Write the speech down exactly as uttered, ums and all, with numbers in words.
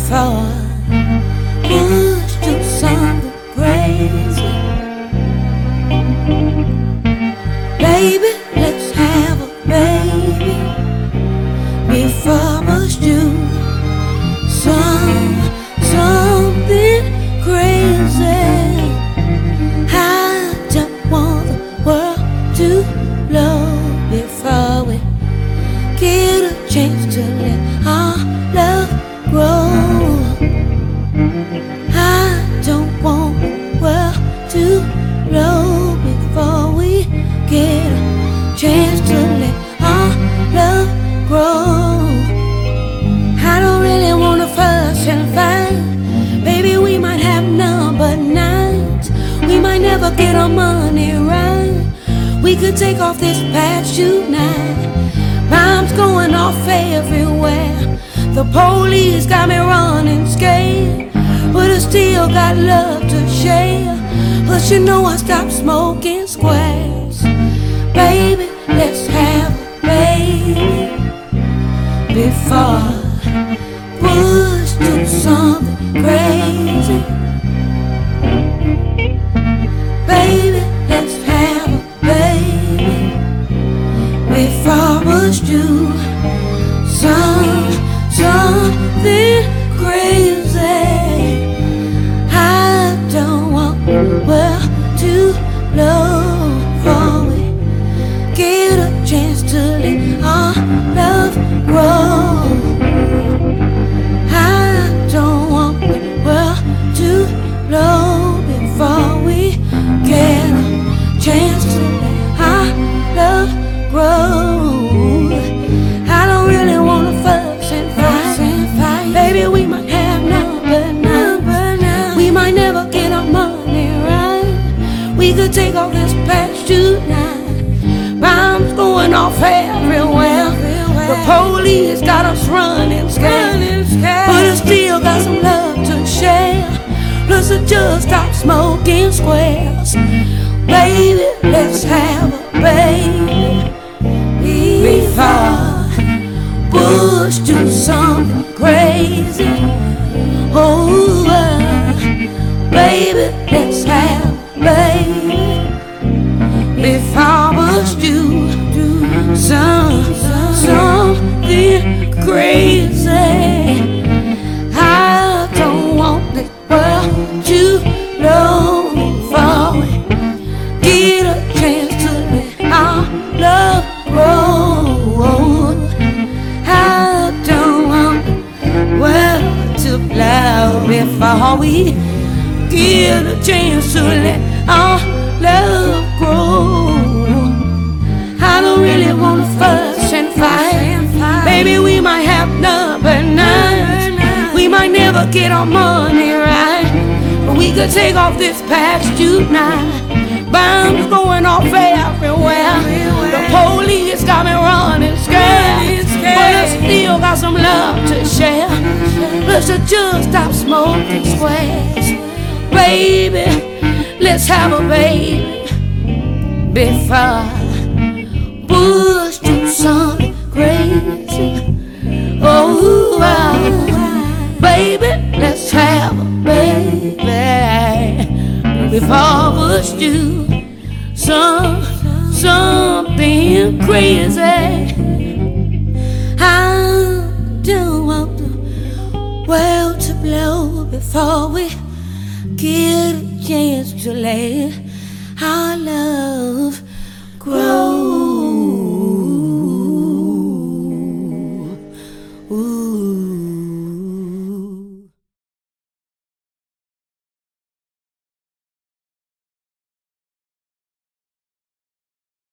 before push to something crazy. Baby, let's have a baby before I push to some something crazy. I don't want the world to blow before we get a chance to let our love grow. I don't want the world to blow before we get a chance to let our love grow. I don't really wanna fuss and fight. Baby, we might have none but nights. We might never get our money right. We could take off this past tonight. Bombs going off everywhere. The police got me running scared, but I still got love to share. But you know I stopped smoking squares. Baby, let's have a baby before push to something crazy. Baby, let's have a baby before push to some something crazy. I don't want the world to blow before we get a chance to let our love grow. I don't want the world to blow before we get a chance to let our love grow. I don't really wanna fuss and fight. Baby, we might have number nine. We might never get our money right. We could take off this past tonight. Bombs going off everywhere. The police got us running scared, but I still got some love to share. Plus I just stopped smoking squares. Baby, let's have a baby before push to something crazy. Oh, uh, baby, let's have a baby before push to some something crazy. I don't want this world to blow before we get a chance to let our love grow. I don't want the world to blow before we get a chance to let our love grow. I don't really wanna fuss and fight. Baby, we might have number nine. We might never get our money right, but we could take off this past tonight. Bombs going off everywhere. The police got me running scared, but I still got some love to share. Plus I just stop smoking squares. Baby, let's have a baby before push to something crazy. Oh, wow. Baby, let's have a baby before push to some something crazy. I don't want the world to blow before we get a chance to let our love